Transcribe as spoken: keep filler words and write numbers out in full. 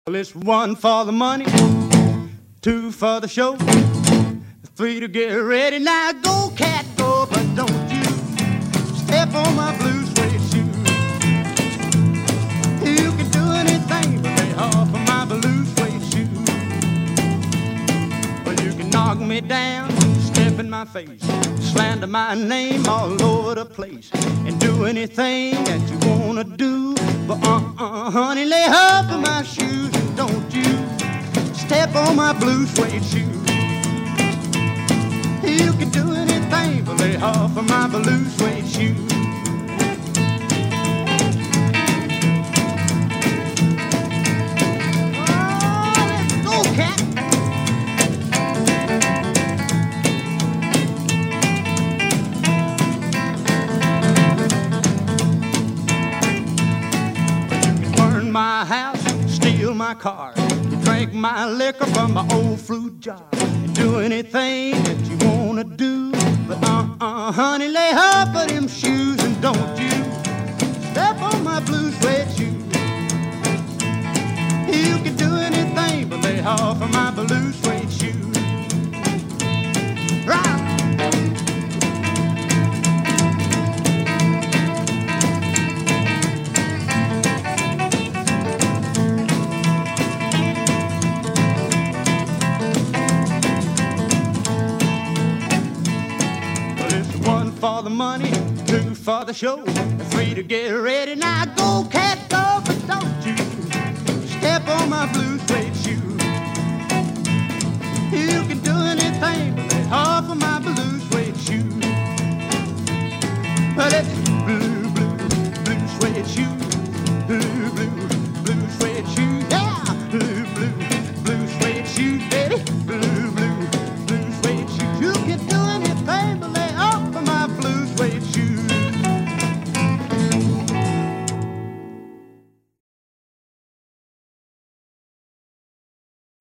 Well, it's one for the money, two for the show, three to get ready. Now go, cat, go, but don't you step on my blue suede shoe. You can do anything but lay off of my blue suede shoe. Well, you can knock me down, step in my face, slander my name all over the place, and do anything that you wanna do. But uh-uh, honey, lay off of my shoes and don't you step on my blue suede shoe. You can do anything but lay off of my blue suede shoe. Oh, let's go, cat. My house, steal my car, drink my liquor from my old fruit jar, and do anything that you wanna do. But uh-uh, honey, lay off of them shoes and don't you step on my blue suede shoe. You can do anything but lay off of my blue suede shoe. Right. For the money, two for the show, three to get ready. Now go, cat, go, but don't you step on my blue suede shoe. You can do